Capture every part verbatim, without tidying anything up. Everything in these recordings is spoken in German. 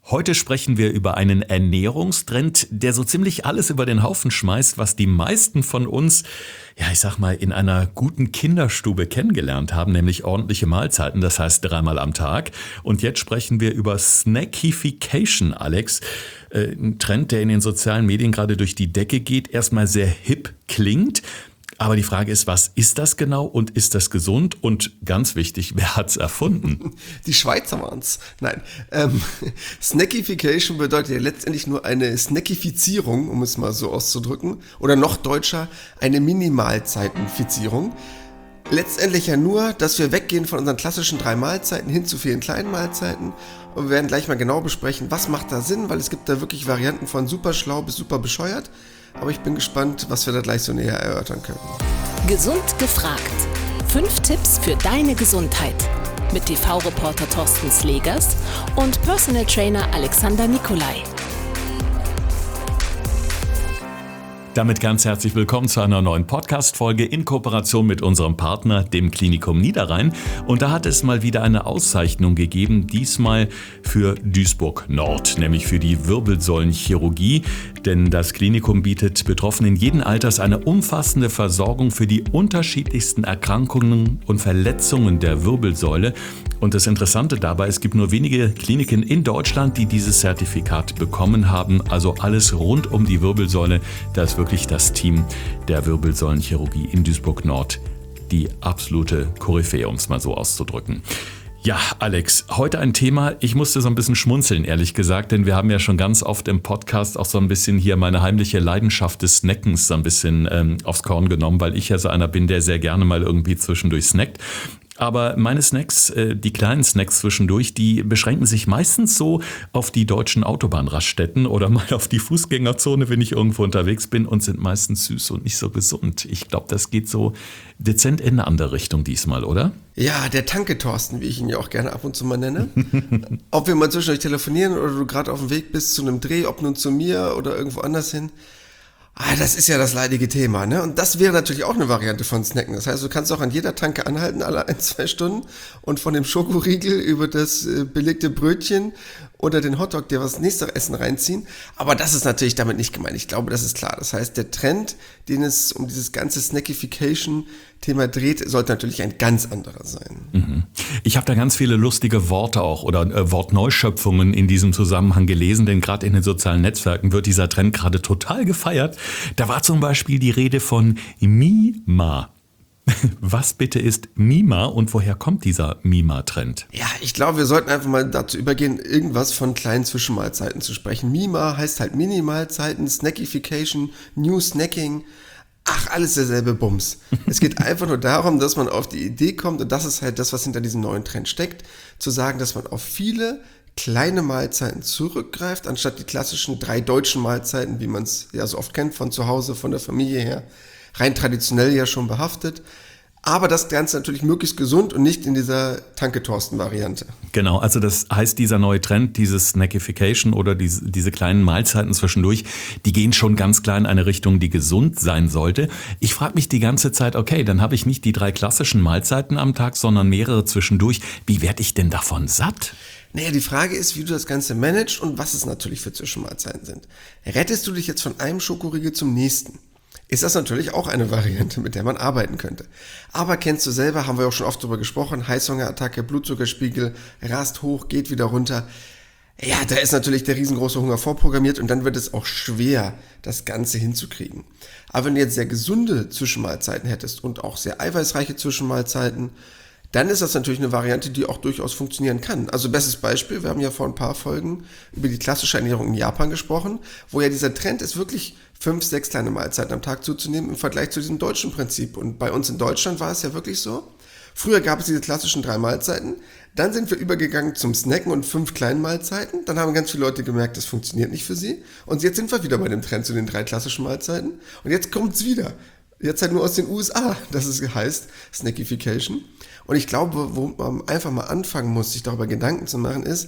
Heute sprechen wir über einen Ernährungstrend, der so ziemlich alles über den Haufen schmeißt, was die meisten von uns, ja ich sag mal, in einer guten Kinderstube kennengelernt haben, nämlich ordentliche Mahlzeiten, das heißt dreimal am Tag. Und jetzt sprechen wir über Snackification, Alex. Äh, ein Trend, der in den sozialen Medien gerade durch die Decke geht, erstmal sehr hip klingt. Aber die Frage ist, was ist das genau und ist das gesund? Und ganz wichtig, wer hat's erfunden? Die Schweizer waren's. Nein, ähm, Snackification bedeutet ja letztendlich nur eine Snackifizierung, um es mal so auszudrücken. Oder noch deutscher, eine Minimalzeitenfizierung. Letztendlich ja nur, dass wir weggehen von unseren klassischen drei Mahlzeiten hin zu vielen kleinen Mahlzeiten. Und wir werden gleich mal genau besprechen, was macht da Sinn, weil es gibt da wirklich Varianten von super schlau bis super bescheuert. Aber ich bin gespannt, was wir da gleich so näher erörtern können. Gesund gefragt. Fünf Tipps für deine Gesundheit. Mit T V-Reporter Thorsten Slegers und Personal Trainer Alexander Nikolai. Damit ganz herzlich willkommen zu einer neuen Podcast-Folge in Kooperation mit unserem Partner, dem Klinikum Niederrhein. Und da hat es mal wieder eine Auszeichnung gegeben, diesmal für Duisburg Nord, nämlich für die Wirbelsäulenchirurgie. Denn das Klinikum bietet Betroffenen jeden Alters eine umfassende Versorgung für die unterschiedlichsten Erkrankungen und Verletzungen der Wirbelsäule. Und das Interessante dabei, es gibt nur wenige Kliniken in Deutschland, die dieses Zertifikat bekommen haben. Also alles rund um die Wirbelsäule. Da ist wirklich das Team der Wirbelsäulenchirurgie in Duisburg Nord die absolute Koryphäe, um es mal so auszudrücken. Ja, Alex, heute ein Thema, ich musste so ein bisschen schmunzeln, ehrlich gesagt, denn wir haben ja schon ganz oft im Podcast auch so ein bisschen hier meine heimliche Leidenschaft des Snackens so ein bisschen ähm, aufs Korn genommen, weil ich ja so einer bin, der sehr gerne mal irgendwie zwischendurch snackt. Aber meine Snacks, die kleinen Snacks zwischendurch, die beschränken sich meistens so auf die deutschen Autobahnraststätten oder mal auf die Fußgängerzone, wenn ich irgendwo unterwegs bin, und sind meistens süß und nicht so gesund. Ich glaube, das geht so dezent in eine andere Richtung diesmal, oder? Ja, der Tanke-Thorsten, wie ich ihn ja auch gerne ab und zu mal nenne. Ob wir mal zwischendurch telefonieren oder du gerade auf dem Weg bist zu einem Dreh, ob nun zu mir oder irgendwo anders hin. Ah, das ist ja das leidige Thema, ne? Und das wäre natürlich auch eine Variante von Snacken. Das heißt, du kannst auch an jeder Tanke anhalten, alle ein, zwei Stunden und von dem Schokoriegel über das äh, belegte Brötchen oder den Hotdog dir was nächste Essen reinziehen. Aber das ist natürlich damit nicht gemeint. Ich glaube, das ist klar. Das heißt, der Trend, den es um dieses ganze Snackification-Thema dreht, sollte natürlich ein ganz anderer sein. Mhm. Ich habe da ganz viele lustige Worte auch oder äh, Wortneuschöpfungen in diesem Zusammenhang gelesen, denn gerade in den sozialen Netzwerken wird dieser Trend gerade total gefeiert. Da war zum Beispiel die Rede von Mima. Was bitte ist Mima und woher kommt dieser Mima-Trend? Ja, ich glaube, wir sollten einfach mal dazu übergehen, irgendwas von kleinen Zwischenmahlzeiten zu sprechen. Mima heißt halt Minimalzeiten, Snackification, New Snacking. Ach, alles derselbe Bums. Es geht einfach nur darum, dass man auf die Idee kommt, und das ist halt das, was hinter diesem neuen Trend steckt, zu sagen, dass man auf viele kleine Mahlzeiten zurückgreift, anstatt die klassischen drei deutschen Mahlzeiten, wie man es ja so oft kennt, von zu Hause, von der Familie her, rein traditionell ja schon behaftet. Aber das Ganze natürlich möglichst gesund und nicht in dieser Tanke-Thorsten-Variante. Genau, also das heißt, dieser neue Trend, dieses Snackification oder diese, diese kleinen Mahlzeiten zwischendurch, die gehen schon ganz klar in eine Richtung, die gesund sein sollte. Ich frage mich die ganze Zeit, okay, dann habe ich nicht die drei klassischen Mahlzeiten am Tag, sondern mehrere zwischendurch. Wie werde ich denn davon satt? Naja, die Frage ist, wie du das Ganze managst und was es natürlich für Zwischenmahlzeiten sind. Rettest du dich jetzt von einem Schokoriegel zum nächsten? Ist das natürlich auch eine Variante, mit der man arbeiten könnte. Aber kennst du selber, haben wir auch schon oft drüber gesprochen, Heißhungerattacke, Blutzuckerspiegel, rast hoch, geht wieder runter. Ja, da ist natürlich der riesengroße Hunger vorprogrammiert und dann wird es auch schwer, das Ganze hinzukriegen. Aber wenn du jetzt sehr gesunde Zwischenmahlzeiten hättest und auch sehr eiweißreiche Zwischenmahlzeiten, dann ist das natürlich eine Variante, die auch durchaus funktionieren kann. Also bestes Beispiel, wir haben ja vor ein paar Folgen über die klassische Ernährung in Japan gesprochen, wo ja dieser Trend ist, wirklich fünf, sechs kleine Mahlzeiten am Tag zuzunehmen im Vergleich zu diesem deutschen Prinzip. Und bei uns in Deutschland war es ja wirklich so. Früher gab es diese klassischen drei Mahlzeiten, dann sind wir übergegangen zum Snacken und fünf kleinen Mahlzeiten. Dann haben ganz viele Leute gemerkt, das funktioniert nicht für sie. Und jetzt sind wir wieder bei dem Trend zu den drei klassischen Mahlzeiten. Und jetzt kommt es wieder. Jetzt halt nur aus den U S A, dass es heißt Snackification. Und ich glaube, wo man einfach mal anfangen muss, sich darüber Gedanken zu machen, ist,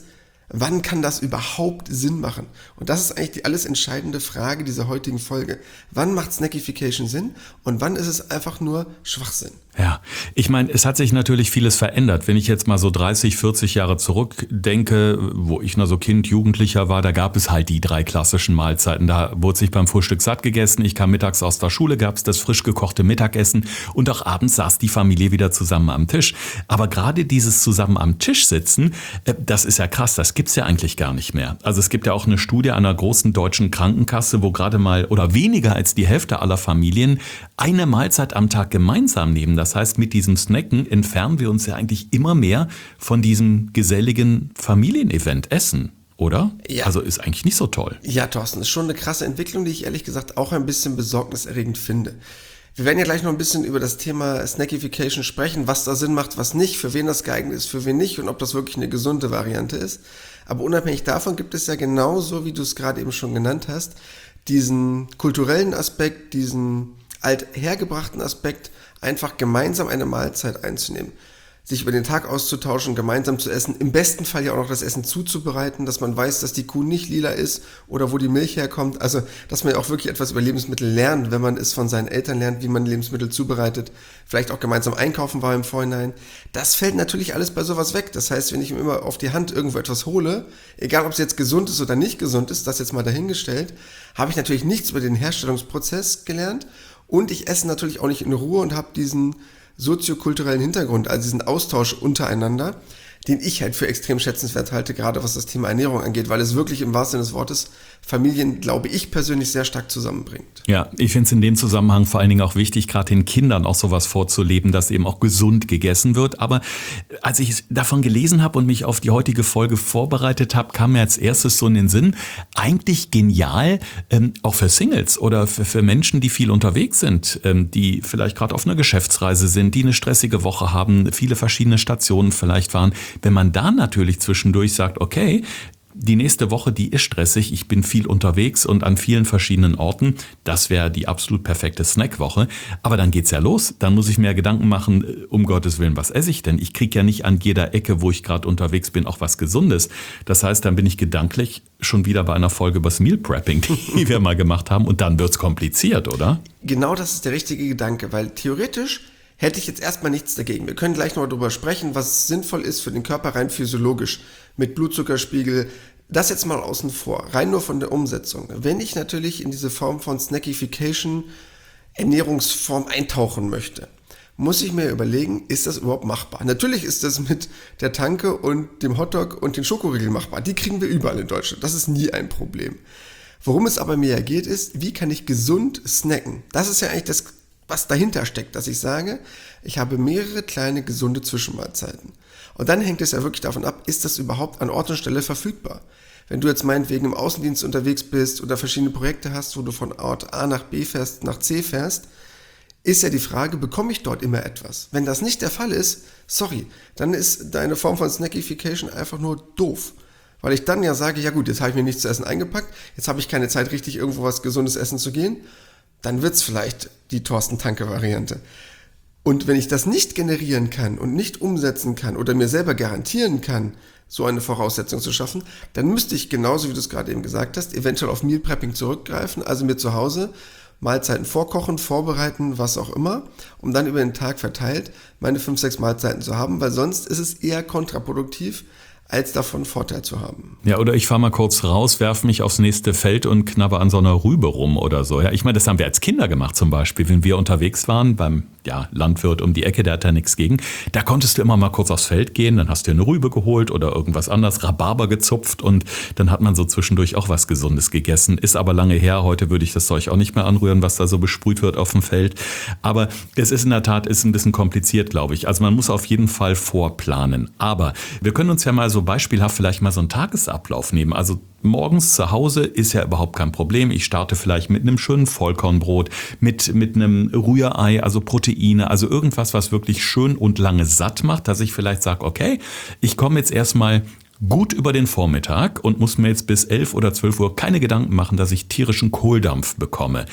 Wann kann das überhaupt Sinn machen? Und das ist eigentlich die alles entscheidende Frage dieser heutigen Folge. Wann macht Snackification Sinn und wann ist es einfach nur Schwachsinn? Ja, ich meine, es hat sich natürlich vieles verändert. Wenn ich jetzt mal so dreißig, vierzig Jahre zurückdenke, wo ich noch so Kind, Jugendlicher war, da gab es halt die drei klassischen Mahlzeiten. Da wurde sich beim Frühstück satt gegessen, ich kam mittags aus der Schule, gab es das frisch gekochte Mittagessen und auch abends saß die Familie wieder zusammen am Tisch. Aber gerade dieses zusammen am Tisch sitzen, das ist ja krass, das gibt's ja eigentlich gar nicht mehr. Also es gibt ja auch eine Studie einer großen deutschen Krankenkasse, wo gerade mal oder weniger als die Hälfte aller Familien eine Mahlzeit am Tag gemeinsam nehmen. Das heißt, mit diesem Snacken entfernen wir uns ja eigentlich immer mehr von diesem geselligen Familienevent Essen, oder? Ja. Also ist eigentlich nicht so toll. Ja, Thorsten, ist schon eine krasse Entwicklung, die ich ehrlich gesagt auch ein bisschen besorgniserregend finde. Wir werden ja gleich noch ein bisschen über das Thema Snackification sprechen, was da Sinn macht, was nicht, für wen das geeignet ist, für wen nicht und ob das wirklich eine gesunde Variante ist. Aber unabhängig davon gibt es ja genauso, wie du es gerade eben schon genannt hast, diesen kulturellen Aspekt, diesen althergebrachten Aspekt, einfach gemeinsam eine Mahlzeit einzunehmen, sich über den Tag auszutauschen, gemeinsam zu essen, im besten Fall ja auch noch das Essen zuzubereiten, dass man weiß, dass die Kuh nicht lila ist oder wo die Milch herkommt, also dass man ja auch wirklich etwas über Lebensmittel lernt, wenn man es von seinen Eltern lernt, wie man Lebensmittel zubereitet, vielleicht auch gemeinsam einkaufen war im Vorhinein. Das fällt natürlich alles bei sowas weg, das heißt, wenn ich mir immer auf die Hand irgendwo etwas hole, egal ob es jetzt gesund ist oder nicht gesund ist, das jetzt mal dahingestellt, habe ich natürlich nichts über den Herstellungsprozess gelernt. Und ich esse natürlich auch nicht in Ruhe und habe diesen soziokulturellen Hintergrund, also diesen Austausch untereinander, den ich halt für extrem schätzenswert halte, gerade was das Thema Ernährung angeht, weil es wirklich im wahrsten Sinne des Wortes Familien, glaube ich persönlich, sehr stark zusammenbringt. Ja, ich finde es in dem Zusammenhang vor allen Dingen auch wichtig, gerade den Kindern auch sowas vorzuleben, dass eben auch gesund gegessen wird. Aber als ich davon gelesen habe und mich auf die heutige Folge vorbereitet habe, kam mir als erstes so in den Sinn, eigentlich genial, ähm, auch für Singles oder für, für Menschen, die viel unterwegs sind, ähm, die vielleicht gerade auf einer Geschäftsreise sind, die eine stressige Woche haben, viele verschiedene Stationen vielleicht waren. Wenn man da natürlich zwischendurch sagt, okay, die nächste Woche, die ist stressig, ich bin viel unterwegs und an vielen verschiedenen Orten, das wäre die absolut perfekte Snackwoche. Aber dann geht's ja los, dann muss ich mir Gedanken machen, um Gottes Willen, was esse ich denn? Ich kriege ja nicht an jeder Ecke, wo ich gerade unterwegs bin, auch was Gesundes. Das heißt, dann bin ich gedanklich schon wieder bei einer Folge über das Meal Prepping, die wir mal gemacht haben und dann wird's kompliziert, oder? Genau das ist der richtige Gedanke, weil theoretisch hätte ich jetzt erstmal nichts dagegen. Wir können gleich noch darüber sprechen, was sinnvoll ist für den Körper rein physiologisch mit Blutzuckerspiegel. Das jetzt mal außen vor, rein nur von der Umsetzung. Wenn ich natürlich in diese Form von Snackification Ernährungsform eintauchen möchte, muss ich mir überlegen, ist das überhaupt machbar? Natürlich ist das mit der Tanke und dem Hotdog und den Schokoriegeln machbar. Die kriegen wir überall in Deutschland. Das ist nie ein Problem. Worum es aber mir ja geht, ist, wie kann ich gesund snacken? Das ist ja eigentlich das, was dahinter steckt, dass ich sage, ich habe mehrere kleine gesunde Zwischenmahlzeiten. Und dann hängt es ja wirklich davon ab, ist das überhaupt an Ort und Stelle verfügbar? Wenn du jetzt meinetwegen im Außendienst unterwegs bist oder verschiedene Projekte hast, wo du von Ort A nach B fährst, nach C fährst, ist ja die Frage, bekomme ich dort immer etwas? Wenn das nicht der Fall ist, sorry, dann ist deine Form von Snackification einfach nur doof. Weil ich dann ja sage, ja gut, jetzt habe ich mir nichts zu essen eingepackt, jetzt habe ich keine Zeit, richtig irgendwo was Gesundes essen zu gehen, dann wird's vielleicht die Thorsten-Tanke-Variante. Und wenn ich das nicht generieren kann und nicht umsetzen kann oder mir selber garantieren kann, so eine Voraussetzung zu schaffen, dann müsste ich, genauso wie du es gerade eben gesagt hast, eventuell auf Meal Prepping zurückgreifen, also mir zu Hause Mahlzeiten vorkochen, vorbereiten, was auch immer, um dann über den Tag verteilt meine fünf, sechs Mahlzeiten zu haben, weil sonst ist es eher kontraproduktiv, als davon Vorteil zu haben. Ja, oder ich fahre mal kurz raus, werfe mich aufs nächste Feld und knabber an so einer Rübe rum oder so. Ja, ich meine, das haben wir als Kinder gemacht zum Beispiel, wenn wir unterwegs waren beim ja, Landwirt um die Ecke, der hat da nichts gegen. Da konntest du immer mal kurz aufs Feld gehen, dann hast du eine Rübe geholt oder irgendwas anderes, Rhabarber gezupft und dann hat man so zwischendurch auch was Gesundes gegessen. Ist aber lange her, heute würde ich das Zeug auch nicht mehr anrühren, was da so besprüht wird auf dem Feld. Aber es ist in der Tat ist ein bisschen kompliziert, glaube ich. Also man muss auf jeden Fall vorplanen. Aber wir können uns ja mal so beispielhaft vielleicht mal so einen Tagesablauf nehmen. Also morgens zu Hause ist ja überhaupt kein Problem. Ich starte vielleicht mit einem schönen Vollkornbrot, mit, mit einem Rührei, also Proteine, also irgendwas, was wirklich schön und lange satt macht, dass ich vielleicht sage, okay, ich komme jetzt erstmal gut über den Vormittag und muss mir jetzt bis elf oder zwölf Uhr keine Gedanken machen, dass ich tierischen Kohldampf bekomme.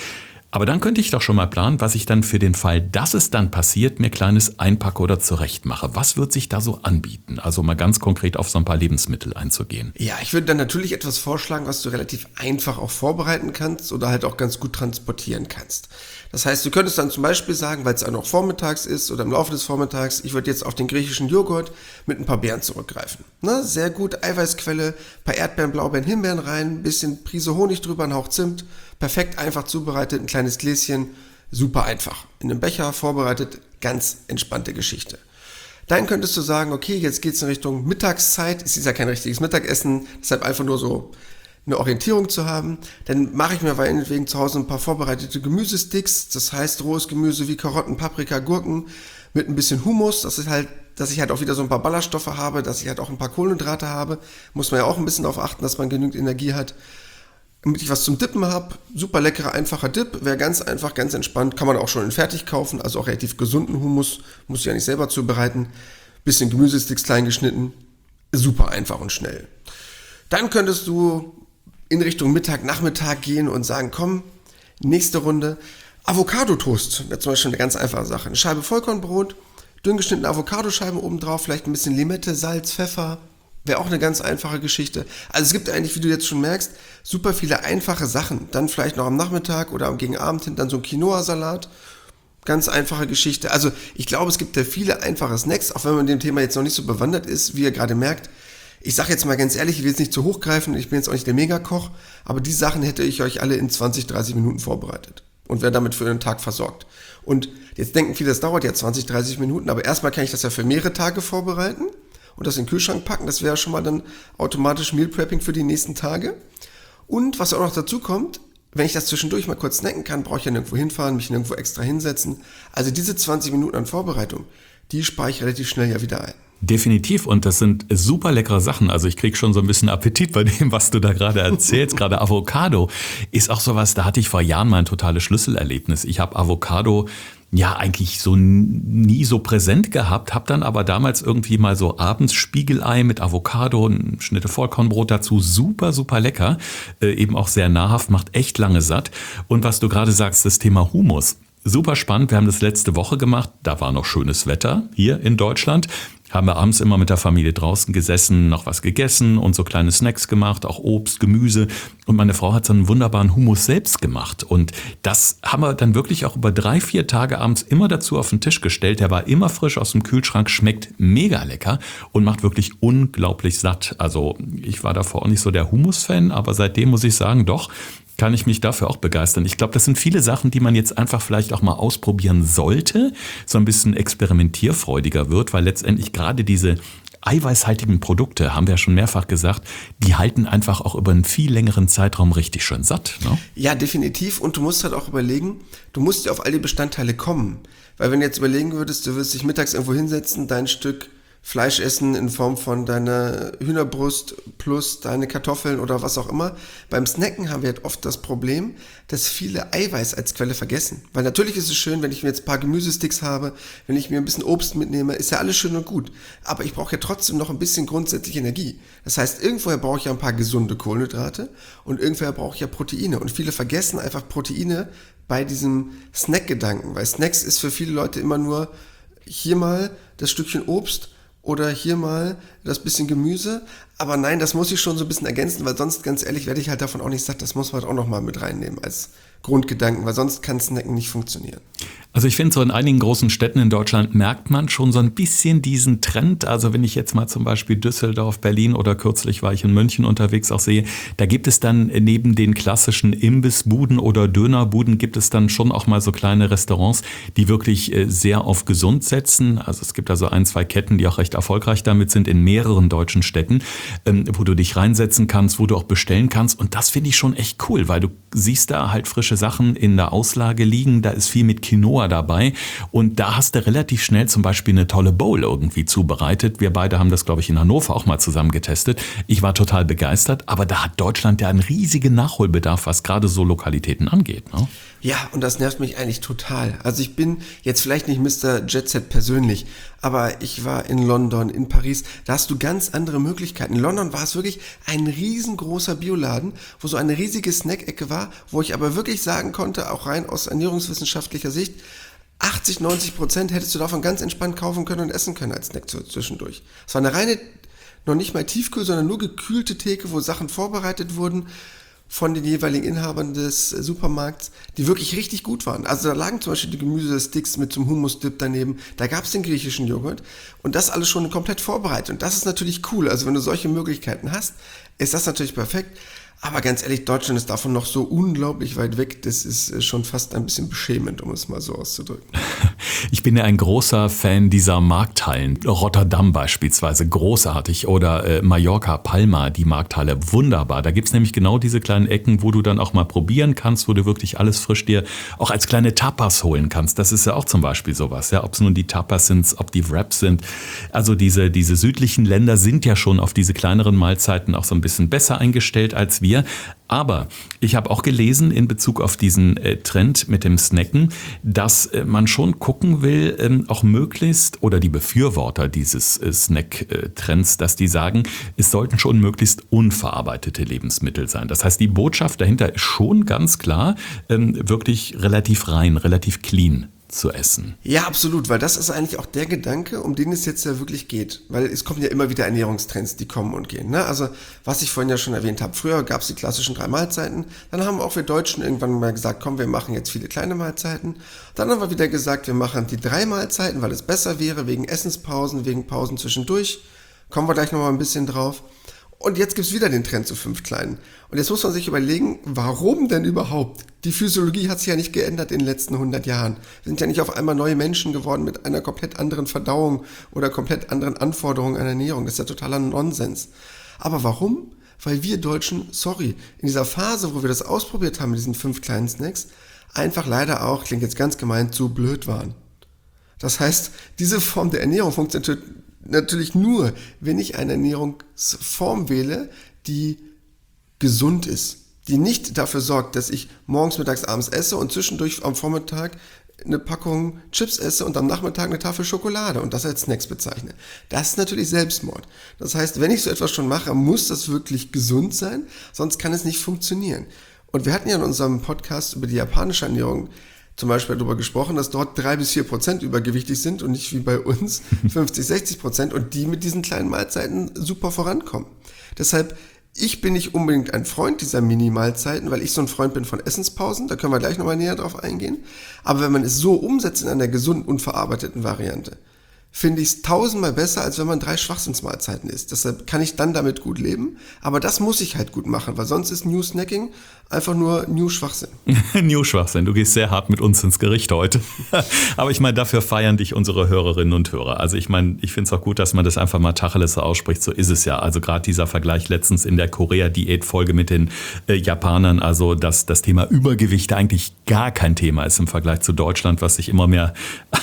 Aber dann könnte ich doch schon mal planen, was ich dann für den Fall, dass es dann passiert, mir kleines einpacke oder zurechtmache. Was wird sich da so anbieten? Also mal ganz konkret auf so ein paar Lebensmittel einzugehen. Ja, ich würde dann natürlich etwas vorschlagen, was du relativ einfach auch vorbereiten kannst oder halt auch ganz gut transportieren kannst. Das heißt, du könntest dann zum Beispiel sagen, weil es auch noch vormittags ist oder im Laufe des Vormittags, ich würde jetzt auf den griechischen Joghurt mit ein paar Beeren zurückgreifen. Na, sehr gut, Eiweißquelle, paar Erdbeeren, Blaubeeren, Himbeeren rein, bisschen Prise Honig drüber, ein Hauch Zimt. Perfekt einfach zubereitet, ein kleines Gläschen, super einfach. In einem Becher vorbereitet, ganz entspannte Geschichte. Dann könntest du sagen, okay, jetzt geht's in Richtung Mittagszeit. Es ist ja kein richtiges Mittagessen, deshalb einfach nur so eine Orientierung zu haben. Dann mache ich mir meinetwegen zu Hause ein paar vorbereitete Gemüsesticks. Das heißt rohes Gemüse wie Karotten, Paprika, Gurken mit ein bisschen Hummus. Das ist halt, dass ich halt auch wieder so ein paar Ballaststoffe habe, dass ich halt auch ein paar Kohlenhydrate habe. Muss man ja auch ein bisschen darauf achten, dass man genügend Energie hat. Damit ich was zum Dippen habe, super leckerer, einfacher Dip, wäre ganz einfach, ganz entspannt, kann man auch schon in fertig kaufen, also auch relativ gesunden Hummus, muss ich ja nicht selber zubereiten, bisschen Gemüsesticks klein geschnitten, super einfach und schnell. Dann könntest du in Richtung Mittag, Nachmittag gehen und sagen, komm, nächste Runde, Avocado-Toast, wäre zum Beispiel eine ganz einfache Sache, eine Scheibe Vollkornbrot, dünn geschnittene Avocadoscheiben oben drauf, vielleicht ein bisschen Limette, Salz, Pfeffer. Wäre auch eine ganz einfache Geschichte. Also es gibt eigentlich, wie du jetzt schon merkst, super viele einfache Sachen. Dann vielleicht noch am Nachmittag oder gegen Abend hin dann so ein Quinoa-Salat. Ganz einfache Geschichte. Also ich glaube, es gibt ja viele einfache Snacks, auch wenn man in dem Thema jetzt noch nicht so bewandert ist, wie ihr gerade merkt. Ich sage jetzt mal ganz ehrlich, ich will jetzt nicht zu hochgreifen, ich bin jetzt auch nicht der Megakoch, aber die Sachen hätte ich euch alle in zwanzig, dreißig Minuten vorbereitet und wäre damit für den Tag versorgt. Und jetzt denken viele, das dauert ja zwanzig, dreißig Minuten, aber erstmal kann ich das ja für mehrere Tage vorbereiten. Und das in den Kühlschrank packen, das wäre schon mal dann automatisch Meal Prepping für die nächsten Tage. Und was auch noch dazu kommt, wenn ich das zwischendurch mal kurz snacken kann, brauche ich ja nirgendwo hinfahren, mich nirgendwo extra hinsetzen. Also diese zwanzig Minuten an Vorbereitung, die spare ich relativ schnell ja wieder ein. Definitiv, und das sind super leckere Sachen. Also ich kriege schon so ein bisschen Appetit bei dem, was du da gerade erzählst. Gerade Avocado ist auch sowas, da hatte ich vor Jahren mal ein totales Schlüsselerlebnis. Ich habe Avocado ja eigentlich so nie so präsent gehabt, habe dann aber damals irgendwie mal so abends Spiegelei mit Avocado, ein Schnitte Vollkornbrot dazu, super, super lecker, äh, eben auch sehr nahrhaft, macht echt lange satt. Und was du gerade sagst, das Thema Hummus, super spannend, wir haben das letzte Woche gemacht, da war noch schönes Wetter hier in Deutschland. Haben wir abends immer mit der Familie draußen gesessen, noch was gegessen und so kleine Snacks gemacht, auch Obst, Gemüse. Und meine Frau hat so einen wunderbaren Hummus selbst gemacht. Und das haben wir dann wirklich auch über drei, vier Tage abends immer dazu auf den Tisch gestellt. Der war immer frisch aus dem Kühlschrank, schmeckt mega lecker und macht wirklich unglaublich satt. Also ich war davor auch nicht so der Hummus-Fan, aber seitdem muss ich sagen, doch, kann ich mich dafür auch begeistern. Ich glaube, das sind viele Sachen, die man jetzt einfach vielleicht auch mal ausprobieren sollte, so ein bisschen experimentierfreudiger wird, weil letztendlich gerade diese eiweißhaltigen Produkte, haben wir ja schon mehrfach gesagt, die halten einfach auch über einen viel längeren Zeitraum richtig schön satt. Ne? Ja, definitiv. Und du musst halt auch überlegen, du musst ja auf all die Bestandteile kommen. Weil wenn du jetzt überlegen würdest, du würdest dich mittags irgendwo hinsetzen, dein Stück Fleisch essen in Form von deiner Hühnerbrust plus deine Kartoffeln oder was auch immer. Beim Snacken haben wir halt oft das Problem, dass viele Eiweiß als Quelle vergessen. Weil natürlich ist es schön, wenn ich mir jetzt ein paar Gemüsesticks habe, wenn ich mir ein bisschen Obst mitnehme, ist ja alles schön und gut. Aber ich brauche ja trotzdem noch ein bisschen grundsätzliche Energie. Das heißt, irgendwoher brauche ich ja ein paar gesunde Kohlenhydrate und irgendwoher brauche ich ja Proteine. Und viele vergessen einfach Proteine bei diesem Snack-Gedanken. Weil Snacks ist für viele Leute immer nur hier mal das Stückchen Obst oder hier mal das bisschen Gemüse. Aber nein, das muss ich schon so ein bisschen ergänzen, weil sonst, ganz ehrlich, werde ich halt davon auch nicht satt. Das muss man halt auch nochmal mit reinnehmen als Grundgedanken, weil sonst kann Snacken nicht funktionieren. Also ich finde, so in einigen großen Städten in Deutschland merkt man schon so ein bisschen diesen Trend. Also wenn ich jetzt mal zum Beispiel Düsseldorf, Berlin oder kürzlich war ich in München unterwegs auch sehe, da gibt es dann neben den klassischen Imbissbuden oder Dönerbuden gibt es dann schon auch mal so kleine Restaurants, die wirklich sehr auf gesund setzen. Also es gibt also ein, zwei Ketten, die auch recht erfolgreich damit sind in mehreren deutschen Städten, wo du dich reinsetzen kannst, wo du auch bestellen kannst. Und das finde ich schon echt cool, weil du siehst da halt frische Sachen in der Auslage liegen. Da ist viel mit Quinoa dabei und da hast du relativ schnell zum Beispiel eine tolle Bowl irgendwie zubereitet. Wir beide haben das, glaube ich, in Hannover auch mal zusammen getestet. Ich war total begeistert, aber da hat Deutschland ja einen riesigen Nachholbedarf, was gerade so Lokalitäten angeht. Ne? Ja, und das nervt mich eigentlich total. Also ich bin jetzt vielleicht nicht Mister Jet Set persönlich, aber ich war in London, in Paris, da hast du ganz andere Möglichkeiten. In London war es wirklich ein riesengroßer Bioladen, wo so eine riesige Snack-Ecke war, wo ich aber wirklich wirklich sagen konnte, auch rein aus ernährungswissenschaftlicher Sicht, achtzig, neunzig Prozent hättest du davon ganz entspannt kaufen können und essen können als Snack zwischendurch. Es war eine reine, noch nicht mal Tiefkühl, sondern nur gekühlte Theke, wo Sachen vorbereitet wurden von den jeweiligen Inhabern des Supermarkts, die wirklich richtig gut waren. Also da lagen zum Beispiel die Gemüsesticks mit zum Hummus-Dip daneben, da gab es den griechischen Joghurt und das alles schon komplett vorbereitet. Und das ist natürlich cool, also wenn du solche Möglichkeiten hast, ist das natürlich perfekt. Aber ganz ehrlich, Deutschland ist davon noch so unglaublich weit weg, das ist schon fast ein bisschen beschämend, um es mal so auszudrücken. Ich bin ja ein großer Fan dieser Markthallen. Rotterdam beispielsweise, großartig. Oder äh, Mallorca, Palma, die Markthalle, wunderbar. Da gibt's nämlich genau diese kleinen Ecken, wo du dann auch mal probieren kannst, wo du wirklich alles frisch dir auch als kleine Tapas holen kannst. Das ist ja auch zum Beispiel sowas. Ja, ob es nun die Tapas sind, ob die Wraps sind. Also diese, diese südlichen Länder sind ja schon auf diese kleineren Mahlzeiten auch so ein bisschen besser eingestellt als wir. Aber ich habe auch gelesen in Bezug auf diesen äh, Trend mit dem Snacken, dass äh, man schon gucken will, ähm, auch möglichst, oder die Befürworter dieses äh, Snack-Trends, dass die sagen, es sollten schon möglichst unverarbeitete Lebensmittel sein. Das heißt, die Botschaft dahinter ist schon ganz klar, ähm, wirklich relativ rein, relativ clean zu essen. Ja, absolut, weil das ist eigentlich auch der Gedanke, um den es jetzt ja wirklich geht. Weil es kommen ja immer wieder Ernährungstrends, die kommen und gehen. Ne? Also, was ich vorhin ja schon erwähnt habe, früher gab es die klassischen drei Mahlzeiten. Dann haben auch wir Deutschen irgendwann mal gesagt, komm, wir machen jetzt viele kleine Mahlzeiten. Dann haben wir wieder gesagt, wir machen die drei Mahlzeiten, weil es besser wäre, wegen Essenspausen, wegen Pausen zwischendurch. Kommen wir gleich nochmal ein bisschen drauf. Und jetzt gibt's wieder den Trend zu fünf Kleinen. Und jetzt muss man sich überlegen, warum denn überhaupt? Die Physiologie hat sich ja nicht geändert in den letzten hundert Jahren. Wir sind ja nicht auf einmal neue Menschen geworden mit einer komplett anderen Verdauung oder komplett anderen Anforderungen an Ernährung. Das ist ja totaler Nonsens. Aber warum? Weil wir Deutschen, sorry, in dieser Phase, wo wir das ausprobiert haben mit diesen fünf kleinen Snacks, einfach leider auch, klingt jetzt ganz gemein, zu blöd waren. Das heißt, diese Form der Ernährung funktioniert natürlich nur, wenn ich eine Ernährungsform wähle, die gesund ist, die nicht dafür sorgt, dass ich morgens, mittags, abends esse und zwischendurch am Vormittag eine Packung Chips esse und am Nachmittag eine Tafel Schokolade und das als Snacks bezeichne. Das ist natürlich Selbstmord. Das heißt, wenn ich so etwas schon mache, muss das wirklich gesund sein, sonst kann es nicht funktionieren. Und wir hatten ja in unserem Podcast über die japanische Ernährung zum Beispiel darüber gesprochen, dass dort drei bis vier Prozent übergewichtig sind und nicht wie bei uns fünfzig, sechzig Prozent und die mit diesen kleinen Mahlzeiten super vorankommen. Deshalb, ich bin nicht unbedingt ein Freund dieser Mini-Mahlzeiten, weil ich so ein Freund bin von Essenspausen, da können wir gleich nochmal näher drauf eingehen. Aber wenn man es so umsetzt in einer gesunden, unverarbeiteten Variante, finde ich es tausendmal besser, als wenn man drei Schwachsinnsmahlzeiten isst. Deshalb kann ich dann damit gut leben, aber das muss ich halt gut machen, weil sonst ist New Snacking einfach nur New Schwachsinn. New Schwachsinn, du gehst sehr hart mit uns ins Gericht heute. Aber ich meine, dafür feiern dich unsere Hörerinnen und Hörer. Also ich meine, ich finde es auch gut, dass man das einfach mal Tacheles so ausspricht, so ist es ja. Also gerade dieser Vergleich letztens in der Korea-Diät-Folge mit den äh, Japanern, also dass das Thema Übergewicht eigentlich gar kein Thema ist im Vergleich zu Deutschland, was sich immer mehr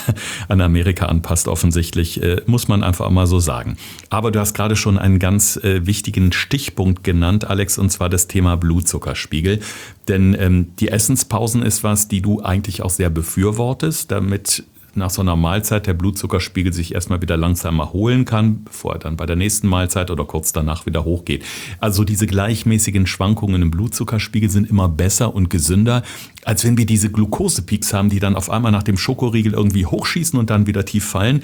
an Amerika anpasst offensichtlich, äh, muss man einfach mal so sagen. Aber du hast gerade schon einen ganz äh, wichtigen Stichpunkt genannt, Alex, und zwar das Thema Blutzuckerspiegel. Denn ähm, die Essenspausen ist was, die du eigentlich auch sehr befürwortest, damit nach so einer Mahlzeit der Blutzuckerspiegel sich erstmal wieder langsam erholen kann, bevor er dann bei der nächsten Mahlzeit oder kurz danach wieder hochgeht. Also diese gleichmäßigen Schwankungen im Blutzuckerspiegel sind immer besser und gesünder, als wenn wir diese Glukosepeaks haben, die dann auf einmal nach dem Schokoriegel irgendwie hochschießen und dann wieder tief fallen.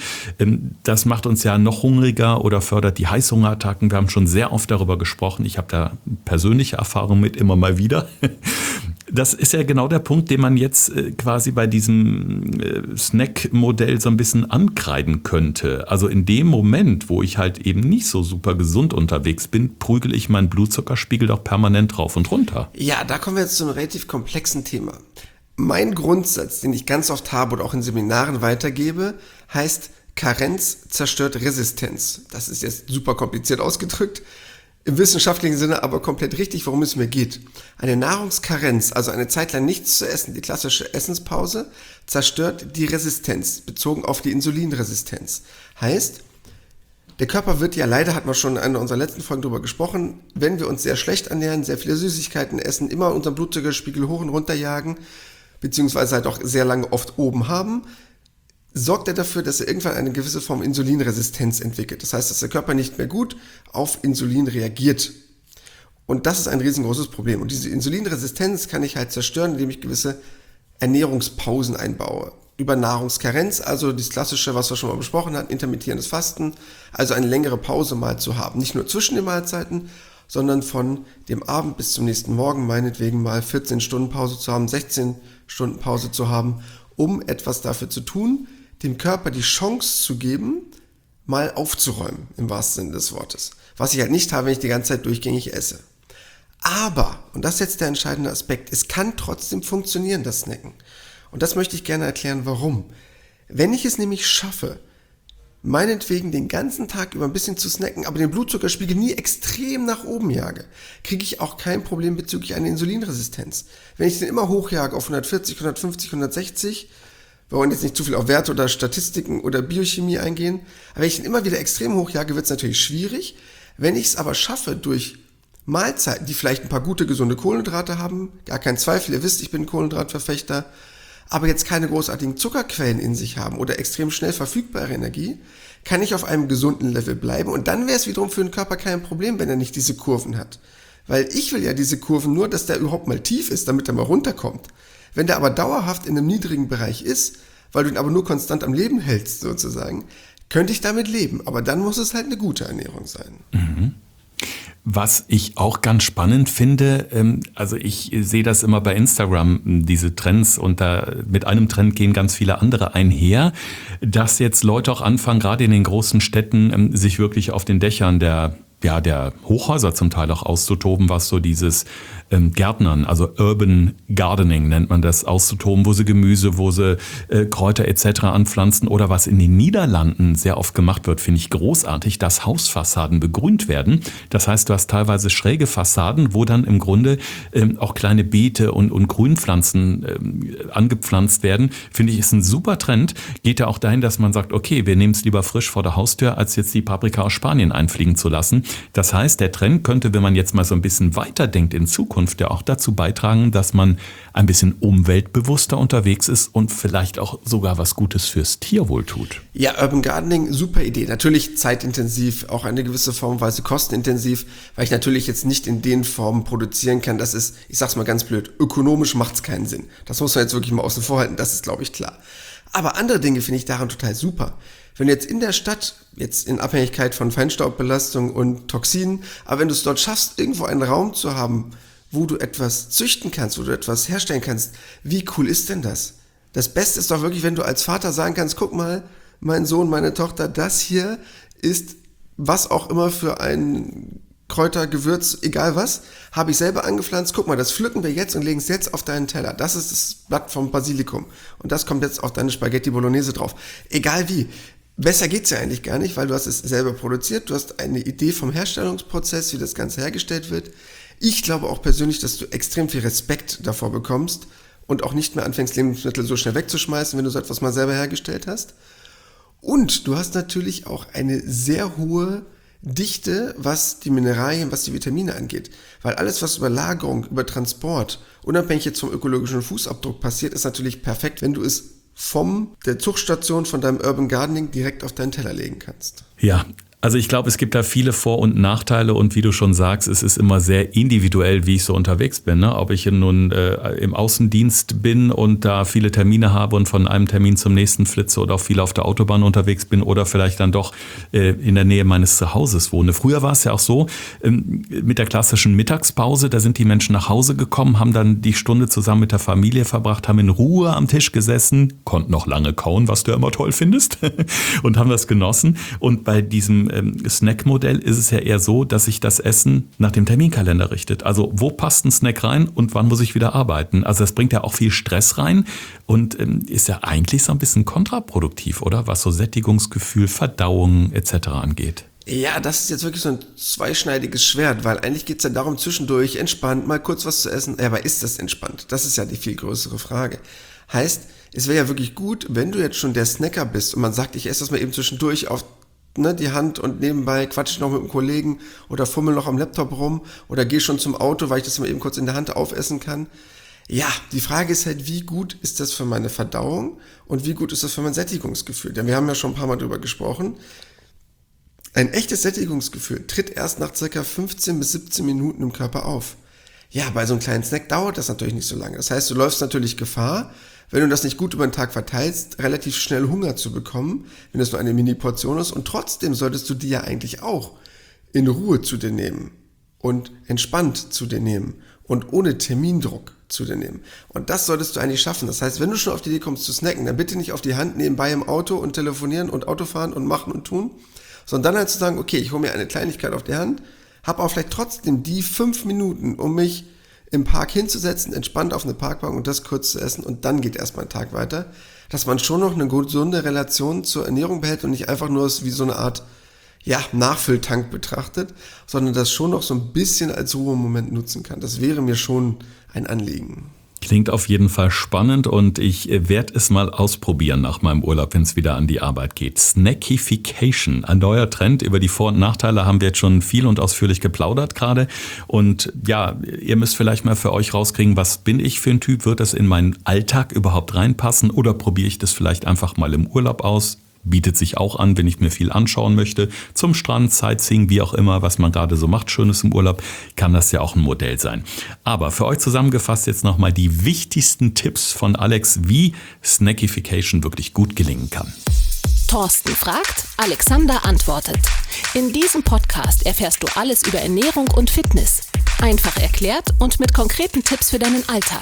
Das macht uns ja noch hungriger oder fördert die Heißhungerattacken. Wir haben schon sehr oft darüber gesprochen. Ich habe da persönliche Erfahrungen mit, immer mal wieder. Das ist ja genau der Punkt, den man jetzt quasi bei diesem Snack-Modell so ein bisschen ankreiden könnte. Also in dem Moment, wo ich halt eben nicht so super gesund unterwegs bin, prügel ich meinen Blutzuckerspiegel doch permanent rauf und runter. Ja, da kommen wir jetzt zu einem relativ komplexen Thema. Mein Grundsatz, den ich ganz oft habe und auch in Seminaren weitergebe, heißt, Karenz zerstört Resistenz. Das ist jetzt super kompliziert ausgedrückt. Im wissenschaftlichen Sinne aber komplett richtig, worum es mir geht. Eine Nahrungskarenz, also eine Zeit lang nichts zu essen, die klassische Essenspause, zerstört die Resistenz, bezogen auf die Insulinresistenz. Heißt, der Körper wird ja, leider hat man schon in einer unserer letzten Folgen darüber gesprochen, wenn wir uns sehr schlecht ernähren, sehr viele Süßigkeiten essen, immer unseren Blutzuckerspiegel hoch und runter jagen, beziehungsweise halt auch sehr lange oft oben haben, sorgt er dafür, dass er irgendwann eine gewisse Form Insulinresistenz entwickelt. Das heißt, dass der Körper nicht mehr gut auf Insulin reagiert. Und das ist ein riesengroßes Problem. Und diese Insulinresistenz kann ich halt zerstören, indem ich gewisse Ernährungspausen einbaue. Über Nahrungskarenz, also das Klassische, was wir schon mal besprochen hatten, intermittierendes Fasten, also eine längere Pause mal zu haben. Nicht nur zwischen den Mahlzeiten, sondern von dem Abend bis zum nächsten Morgen meinetwegen mal vierzehn Stunden Pause zu haben, sechzehn Stunden Pause zu haben, um etwas dafür zu tun, dem Körper die Chance zu geben, mal aufzuräumen, im wahrsten Sinne des Wortes. Was ich halt nicht habe, wenn ich die ganze Zeit durchgängig esse. Aber, und das ist jetzt der entscheidende Aspekt, es kann trotzdem funktionieren, das Snacken. Und das möchte ich gerne erklären, warum. Wenn ich es nämlich schaffe, meinetwegen den ganzen Tag über ein bisschen zu snacken, aber den Blutzuckerspiegel nie extrem nach oben jage, kriege ich auch kein Problem bezüglich einer Insulinresistenz. Wenn ich den immer hochjage auf hundertvierzig, hundertfünfzig, hundertsechzig, wir wollen jetzt nicht zu viel auf Werte oder Statistiken oder Biochemie eingehen, aber wenn ich den immer wieder extrem hochjage, wird es natürlich schwierig. Wenn ich es aber schaffe, durch Mahlzeiten, die vielleicht ein paar gute, gesunde Kohlenhydrate haben, gar kein Zweifel, ihr wisst, ich bin Kohlenhydratverfechter, aber jetzt keine großartigen Zuckerquellen in sich haben oder extrem schnell verfügbare Energie, kann ich auf einem gesunden Level bleiben und dann wäre es wiederum für den Körper kein Problem, wenn er nicht diese Kurven hat. Weil ich will ja diese Kurven nur, dass der überhaupt mal tief ist, damit er mal runterkommt. Wenn der aber dauerhaft in einem niedrigen Bereich ist, weil du ihn aber nur konstant am Leben hältst sozusagen, könnte ich damit leben, aber dann muss es halt eine gute Ernährung sein. Mhm. Was ich auch ganz spannend finde, also ich sehe das immer bei Instagram, diese Trends, und da mit einem Trend gehen ganz viele andere einher, dass jetzt Leute auch anfangen, gerade in den großen Städten, sich wirklich auf den Dächern der ja, der Hochhäuser zum Teil auch auszutoben, was so dieses ähm, Gärtnern, also Urban Gardening nennt man das, auszutoben, wo sie Gemüse, wo sie äh, Kräuter et cetera anpflanzen, oder was in den Niederlanden sehr oft gemacht wird, finde ich großartig, dass Hausfassaden begrünt werden. Das heißt, du hast teilweise schräge Fassaden, wo dann im Grunde ähm, auch kleine Beete und, und Grünpflanzen ähm, angepflanzt werden. Finde ich, ist ein super Trend. Geht ja auch dahin, dass man sagt, okay, wir nehmen es lieber frisch vor der Haustür, als jetzt die Paprika aus Spanien einfliegen zu lassen. Das heißt, der Trend könnte, wenn man jetzt mal so ein bisschen weiterdenkt in Zukunft, ja auch dazu beitragen, dass man ein bisschen umweltbewusster unterwegs ist und vielleicht auch sogar was Gutes fürs Tierwohl tut. Ja, Urban Gardening, super Idee. Natürlich zeitintensiv, auch eine gewisse Form und Weise kostenintensiv, weil ich natürlich jetzt nicht in den Formen produzieren kann. Das ist, ich sag's mal ganz blöd, ökonomisch macht's keinen Sinn. Das muss man jetzt wirklich mal außen vor halten, das ist, glaube ich, klar. Aber andere Dinge finde ich daran total super. Wenn du jetzt in der Stadt, jetzt in Abhängigkeit von Feinstaubbelastung und Toxinen, aber wenn du es dort schaffst, irgendwo einen Raum zu haben, wo du etwas züchten kannst, wo du etwas herstellen kannst, wie cool ist denn das? Das Beste ist doch wirklich, wenn du als Vater sagen kannst, guck mal, mein Sohn, meine Tochter, das hier ist was auch immer für ein Kräuter, Gewürz, egal was, habe ich selber angepflanzt. Guck mal, das pflücken wir jetzt und legen es jetzt auf deinen Teller. Das ist das Blatt vom Basilikum. Und das kommt jetzt auf deine Spaghetti Bolognese drauf. Egal wie. Besser geht's ja eigentlich gar nicht, weil du hast es selber produziert. Du hast eine Idee vom Herstellungsprozess, wie das Ganze hergestellt wird. Ich glaube auch persönlich, dass du extrem viel Respekt davor bekommst und auch nicht mehr anfängst, Lebensmittel so schnell wegzuschmeißen, wenn du so etwas mal selber hergestellt hast. Und du hast natürlich auch eine sehr hohe Dichte, was die Mineralien, was die Vitamine angeht. Weil alles, was über Lagerung, über Transport, unabhängig jetzt vom ökologischen Fußabdruck passiert, ist natürlich perfekt, wenn du es vom der Zuchtstation von deinem Urban Gardening direkt auf deinen Teller legen kannst. Ja, also ich glaube, es gibt da viele Vor- und Nachteile, und wie du schon sagst, es ist immer sehr individuell, wie ich so unterwegs bin. Ne? Ob ich nun äh, im Außendienst bin und da viele Termine habe und von einem Termin zum nächsten flitze oder auch viel auf der Autobahn unterwegs bin oder vielleicht dann doch äh, in der Nähe meines Zuhauses wohne. Früher war es ja auch so, ähm, mit der klassischen Mittagspause, da sind die Menschen nach Hause gekommen, haben dann die Stunde zusammen mit der Familie verbracht, haben in Ruhe am Tisch gesessen, konnten noch lange kauen, was du immer toll findest, und haben das genossen. Und bei diesem Snack-Modell ist es ja eher so, dass sich das Essen nach dem Terminkalender richtet. Also wo passt ein Snack rein und wann muss ich wieder arbeiten? Also das bringt ja auch viel Stress rein und ähm, ist ja eigentlich so ein bisschen kontraproduktiv, oder? Was so Sättigungsgefühl, Verdauung et cetera angeht. Ja, das ist jetzt wirklich so ein zweischneidiges Schwert, weil eigentlich geht's ja darum, zwischendurch entspannt mal kurz was zu essen. Ja, aber ist das entspannt? Das ist ja die viel größere Frage. Heißt, es wäre ja wirklich gut, wenn du jetzt schon der Snacker bist und man sagt, ich esse das mal eben zwischendurch auf Ne, die Hand und nebenbei quatsche ich noch mit einem Kollegen oder fummel noch am Laptop rum oder gehe schon zum Auto, weil ich das mal eben kurz in der Hand aufessen kann. Ja, die Frage ist halt, wie gut ist das für meine Verdauung und wie gut ist das für mein Sättigungsgefühl? Denn wir haben ja schon ein paar Mal drüber gesprochen. Ein echtes Sättigungsgefühl tritt erst nach ca. fünfzehn bis siebzehn Minuten im Körper auf. Ja, bei so einem kleinen Snack dauert das natürlich nicht so lange. Das heißt, du läufst natürlich Gefahr, wenn du das nicht gut über den Tag verteilst, relativ schnell Hunger zu bekommen, wenn das nur eine Mini-Portion ist. Und trotzdem solltest du die ja eigentlich auch in Ruhe zu dir nehmen und entspannt zu dir nehmen und ohne Termindruck zu dir nehmen. Und das solltest du eigentlich schaffen. Das heißt, wenn du schon auf die Idee kommst zu snacken, dann bitte nicht auf die Hand nebenbei im Auto und telefonieren und Autofahren und machen und tun, sondern dann halt zu sagen, okay, ich hole mir eine Kleinigkeit auf die Hand, habe auch vielleicht trotzdem die fünf Minuten, um mich im Park hinzusetzen, entspannt auf eine Parkbank und das kurz zu essen und dann geht erst mein Tag weiter, dass man schon noch eine gesunde Relation zur Ernährung behält und nicht einfach nur wie so eine Art ja, Nachfülltank betrachtet, sondern das schon noch so ein bisschen als Ruhemoment nutzen kann. Das wäre mir schon ein Anliegen. Klingt auf jeden Fall spannend und ich werde es mal ausprobieren nach meinem Urlaub, wenn es wieder an die Arbeit geht. Snackification, ein neuer Trend. Über die Vor- und Nachteile haben wir jetzt schon viel und ausführlich geplaudert gerade. Und ja, ihr müsst vielleicht mal für euch rauskriegen, was bin ich für ein Typ? Wird das in meinen Alltag überhaupt reinpassen oder probiere ich das vielleicht einfach mal im Urlaub aus? Bietet sich auch an, wenn ich mir viel anschauen möchte. Zum Strand, Sightseeing, wie auch immer, was man gerade so macht, Schönes im Urlaub, kann das ja auch ein Modell sein. Aber für euch zusammengefasst jetzt nochmal die wichtigsten Tipps von Alex, wie Snackification wirklich gut gelingen kann. Thorsten fragt, Alexander antwortet. In diesem Podcast erfährst du alles über Ernährung und Fitness. Einfach erklärt und mit konkreten Tipps für deinen Alltag.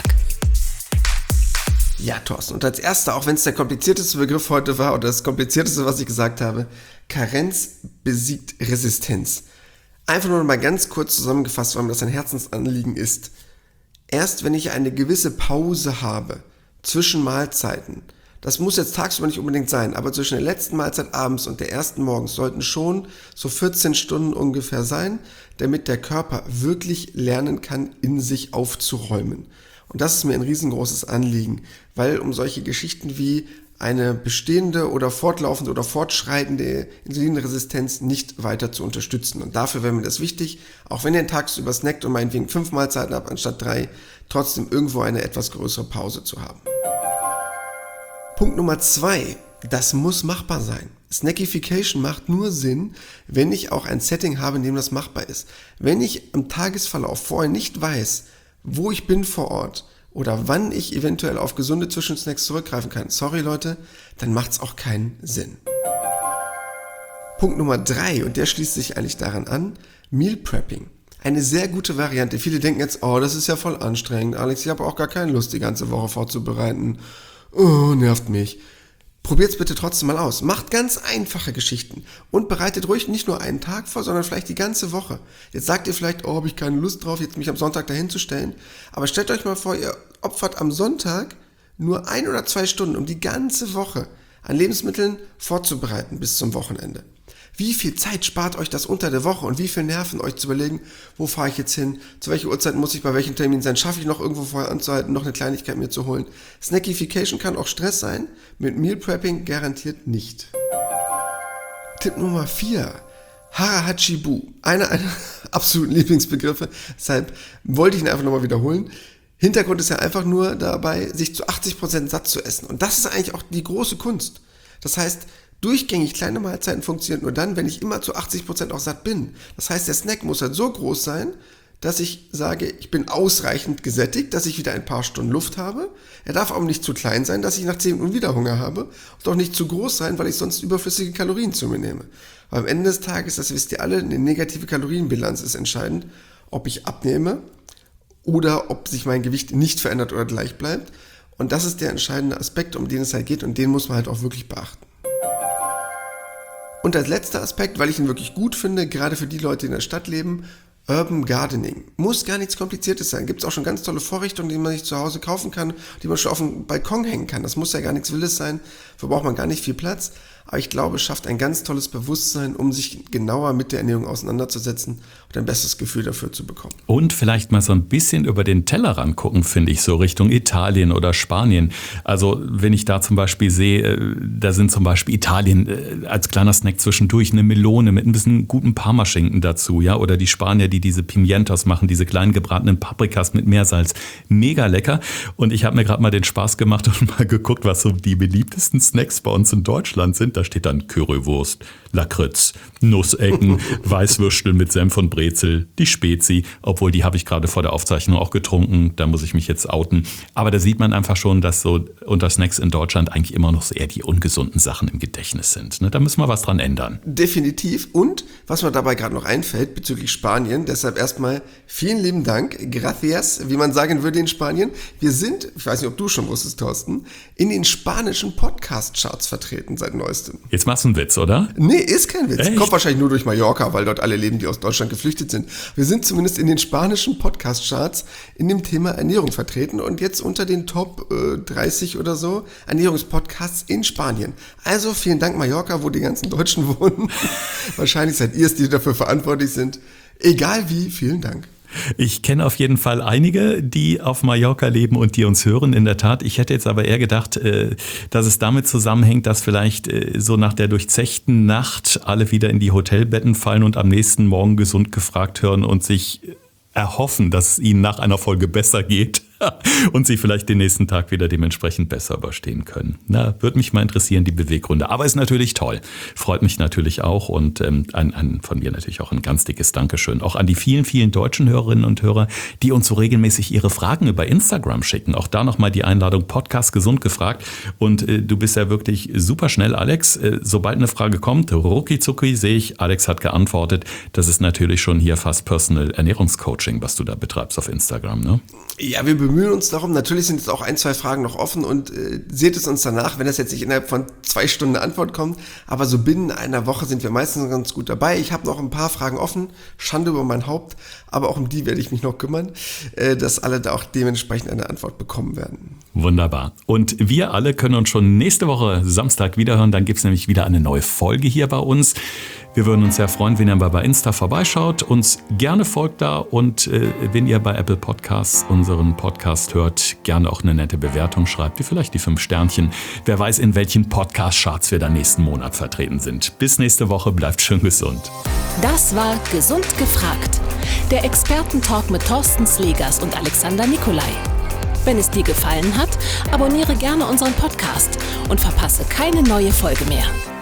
Ja, Thorsten, und als erster, auch wenn es der komplizierteste Begriff heute war oder das komplizierteste, was ich gesagt habe, Karenz besiegt Resistenz. Einfach nur mal ganz kurz zusammengefasst, weil mir das ein Herzensanliegen ist. Erst wenn ich eine gewisse Pause habe zwischen Mahlzeiten, das muss jetzt tagsüber nicht unbedingt sein, aber zwischen der letzten Mahlzeit abends und der ersten morgens sollten schon so vierzehn Stunden ungefähr sein, damit der Körper wirklich lernen kann, in sich aufzuräumen. Und das ist mir ein riesengroßes Anliegen, weil um solche Geschichten wie eine bestehende oder fortlaufende oder fortschreitende Insulinresistenz nicht weiter zu unterstützen. Und dafür wäre mir das wichtig, auch wenn ihr tagsüber snackt und meinetwegen fünf Mahlzeiten habt anstatt drei, trotzdem irgendwo eine etwas größere Pause zu haben. Punkt Nummer zwei, das muss machbar sein. Snackification macht nur Sinn, wenn ich auch ein Setting habe, in dem das machbar ist. Wenn ich im Tagesverlauf vorher nicht weiß, wo ich bin vor Ort oder wann ich eventuell auf gesunde Zwischensnacks zurückgreifen kann, sorry Leute, dann macht es auch keinen Sinn. Punkt Nummer drei, und der schließt sich eigentlich daran an, Meal Prepping. Eine sehr gute Variante. Viele denken jetzt, oh, das ist ja voll anstrengend, Alex, ich habe auch gar keine Lust, die ganze Woche vorzubereiten. Oh, nervt mich. Probiert's bitte trotzdem mal aus. Macht ganz einfache Geschichten und bereitet ruhig nicht nur einen Tag vor, sondern vielleicht die ganze Woche. Jetzt sagt ihr vielleicht, oh, habe ich keine Lust drauf, jetzt mich am Sonntag dahin zu stellen. Aber stellt euch mal vor, ihr opfert am Sonntag nur ein oder zwei Stunden, um die ganze Woche an Lebensmitteln vorzubereiten bis zum Wochenende. Wie viel Zeit spart euch das unter der Woche und wie viel Nerven, euch zu überlegen, wo fahre ich jetzt hin, zu welcher Uhrzeit muss ich bei welchem Termin sein, schaffe ich noch irgendwo vorher anzuhalten, noch eine Kleinigkeit mir zu holen. Snackification kann auch Stress sein, mit Meal Prepping garantiert nicht. Tipp Nummer vier, Hara-Hachi-Bu, einer einer absoluten Lieblingsbegriffe, deshalb wollte ich ihn einfach nochmal wiederholen. Hintergrund ist ja einfach nur dabei, sich zu achtzig Prozent satt zu essen und das ist eigentlich auch die große Kunst. Das heißt, durchgängig kleine Mahlzeiten funktioniert nur dann, wenn ich immer zu achtzig Prozent auch satt bin. Das heißt, der Snack muss halt so groß sein, dass ich sage, ich bin ausreichend gesättigt, dass ich wieder ein paar Stunden Luft habe. Er darf auch nicht zu klein sein, dass ich nach zehn Minuten wieder Hunger habe. Und auch nicht zu groß sein, weil ich sonst überflüssige Kalorien zu mir nehme. Weil am Ende des Tages, das wisst ihr alle, eine negative Kalorienbilanz ist entscheidend, ob ich abnehme oder ob sich mein Gewicht nicht verändert oder gleich bleibt. Und das ist der entscheidende Aspekt, um den es halt geht und den muss man halt auch wirklich beachten. Und als letzter Aspekt, weil ich ihn wirklich gut finde, gerade für die Leute, die in der Stadt leben, Urban Gardening. Muss gar nichts Kompliziertes sein. Gibt es auch schon ganz tolle Vorrichtungen, die man sich zu Hause kaufen kann, die man schon auf dem Balkon hängen kann. Das muss ja gar nichts Wildes sein, dafür braucht man gar nicht viel Platz. Aber ich glaube, es schafft ein ganz tolles Bewusstsein, um sich genauer mit der Ernährung auseinanderzusetzen und ein besseres Gefühl dafür zu bekommen. Und vielleicht mal so ein bisschen über den Tellerrand gucken, finde ich, so Richtung Italien oder Spanien. Also wenn ich da zum Beispiel sehe, da sind zum Beispiel Italien als kleiner Snack zwischendurch eine Melone mit ein bisschen guten Parmaschinken dazu, ja, oder die Spanier, die diese Pimientos machen, diese kleinen gebratenen Paprikas mit Meersalz. Mega lecker. Und ich habe mir gerade mal den Spaß gemacht und mal geguckt, was so die beliebtesten Snacks bei uns in Deutschland sind. Da steht dann Currywurst, Lakritz, Nussecken, Weißwürstel mit Senf und Brezel, die Spezi, obwohl die habe ich gerade vor der Aufzeichnung auch getrunken, da muss ich mich jetzt outen. Aber da sieht man einfach schon, dass so unter Snacks in Deutschland eigentlich immer noch eher die ungesunden Sachen im Gedächtnis sind. Ne? Da müssen wir was dran ändern. Definitiv. Und was mir dabei gerade noch einfällt bezüglich Spanien, deshalb erstmal vielen lieben Dank, gracias, wie man sagen würde in Spanien. Wir sind, ich weiß nicht, ob du schon wusstest, Thorsten, in den spanischen Podcast-Charts vertreten seit neuestem. Jetzt machst du einen Witz, oder? Nee, ist kein Witz. Echt? Kommt wahrscheinlich nur durch Mallorca, weil dort alle leben, die aus Deutschland geflüchtet sind. Wir sind zumindest in den spanischen Podcast-Charts in dem Thema Ernährung vertreten und jetzt unter den Top äh, dreißig oder so Ernährungspodcasts in Spanien. Also vielen Dank Mallorca, wo die ganzen Deutschen wohnen. Wahrscheinlich seid ihr es, die dafür verantwortlich sind. Egal wie, vielen Dank. Ich kenne auf jeden Fall einige, die auf Mallorca leben und die uns hören, in der Tat. Ich hätte jetzt aber eher gedacht, dass es damit zusammenhängt, dass vielleicht so nach der durchzechten Nacht alle wieder in die Hotelbetten fallen und am nächsten Morgen gesund gefragt hören und sich erhoffen, dass es ihnen nach einer Folge besser geht und sie vielleicht den nächsten Tag wieder dementsprechend besser überstehen können. Na, würde mich mal interessieren, die Beweggründe. Aber ist natürlich toll. Freut mich natürlich auch und ähm, ein, ein, von mir natürlich auch ein ganz dickes Dankeschön. Auch an die vielen, vielen deutschen Hörerinnen und Hörer, die uns so regelmäßig ihre Fragen über Instagram schicken. Auch da nochmal die Einladung, Podcast gesund gefragt. Und äh, du bist ja wirklich super schnell, Alex. Äh, sobald eine Frage kommt, rucki zucki, sehe ich, Alex hat geantwortet. Das ist natürlich schon hier fast Personal Ernährungscoaching, was du da betreibst auf Instagram, ne? Ja, wir bemühen uns darum. Natürlich sind jetzt auch ein, zwei Fragen noch offen und äh, seht es uns danach, wenn das jetzt nicht innerhalb von zwei Stunden eine Antwort kommt. Aber so binnen einer Woche sind wir meistens ganz gut dabei. Ich habe noch ein paar Fragen offen, Schande über mein Haupt, aber auch um die werde ich mich noch kümmern, äh, dass alle da auch dementsprechend eine Antwort bekommen werden. Wunderbar. Und wir alle können uns schon nächste Woche Samstag wiederhören. Dann gibt es nämlich wieder eine neue Folge hier bei uns. Wir würden uns sehr freuen, wenn ihr mal bei Insta vorbeischaut, uns gerne folgt da und äh, wenn ihr bei Apple Podcasts unseren Podcast hört, gerne auch eine nette Bewertung schreibt, wie vielleicht die fünf Sternchen. Wer weiß, in welchen Podcast-Charts wir dann nächsten Monat vertreten sind. Bis nächste Woche, bleibt schön gesund. Das war Gesund gefragt. Der Expertentalk mit Thorsten Slegers und Alexander Nikolai. Wenn es dir gefallen hat, abonniere gerne unseren Podcast und verpasse keine neue Folge mehr.